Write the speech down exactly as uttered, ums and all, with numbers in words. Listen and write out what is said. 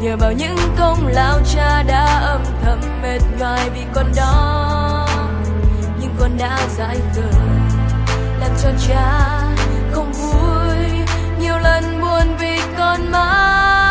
nhờ bao những công lao cha đã âm thầm mệt nhoài vì con đó, nhưng con đã dại khờ làm cho cha không vui, nhiều lần buồn vì con mãi